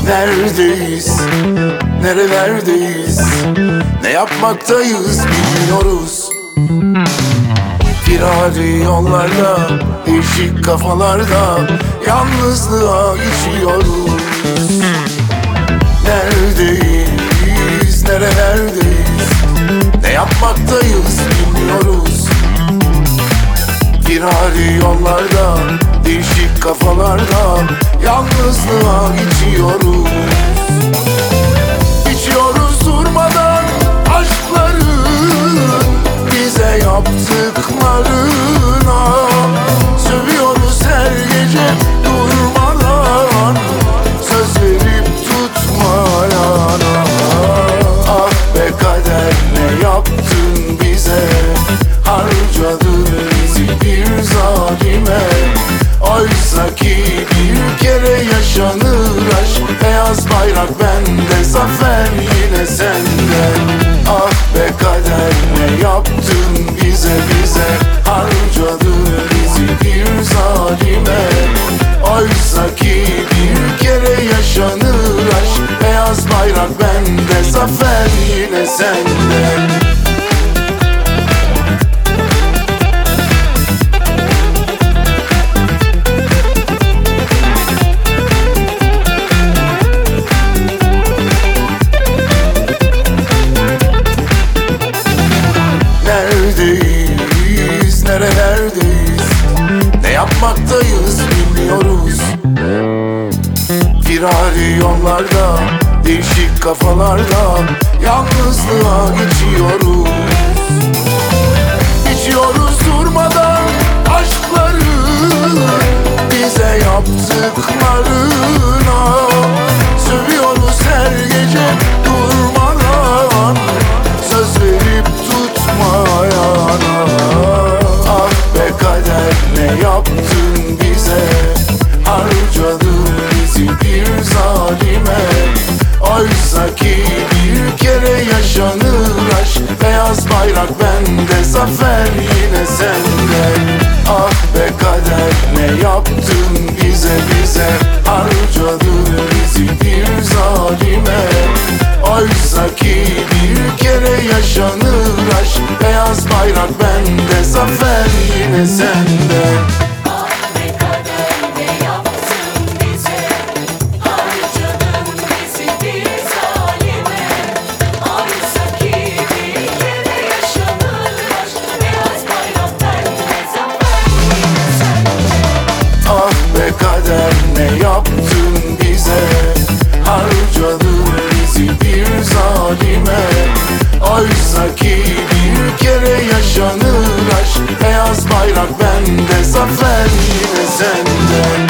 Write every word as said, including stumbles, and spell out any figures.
Neredeyiz, nerelerdeyiz, ne yapmaktayız bilmiyoruz. Firari yollarda, değişik kafalarda, yalnızlığa içiyoruz. Neredeyiz, nerelerdeyiz, ne yapmaktayız bilmiyoruz. Firari yollarda, değişik kafalarda, yalnızlığa içiyoruz. İçiyoruz durmadan aşkların bize yaptıklarına. Sövüyoruz her gece durmadan, söz verip tutmayana. Ah be kader, ne yaptın bize, harcadın bizi bir zalime. Oysa ki bir kere yaşanır aşk, beyaz bayrak bende, zafer yine sende. Ah be kader, ne yaptın bize bize, harcadın bizi bir zalime. Oysa ki bir kere yaşanır aşk, beyaz bayrak bende, zafer yine sende. Neredeyiz, nerelerdeyiz, ne yapmaktayız bilmiyoruz. Firari yollarda, değişik kafalarda, yalnızlığa geçiyoruz. İçiyoruz durmadan aşkların bize yaptıklarına. Sövüyoruz her gece durmadan, söz verip tutmayana. Ah be kader, ne yaptın bize, harcadın bizi bir zalime. Oysa ki bir kere yaşanır aşk, beyaz bayrak bende, zafer yine sende. Ah be kader, ne yaptın bize bize, harcadın bizi bir zalime. Oysa ki bir kere yaşanır aşk, beyaz bayrak bende, zafer yine sende. Ah be kader, ne yaptın bize, harcadın bizi bir zalime. Oysa ki bir kere yaşanır aşk, beyaz bayrak bende, zafer yine sende.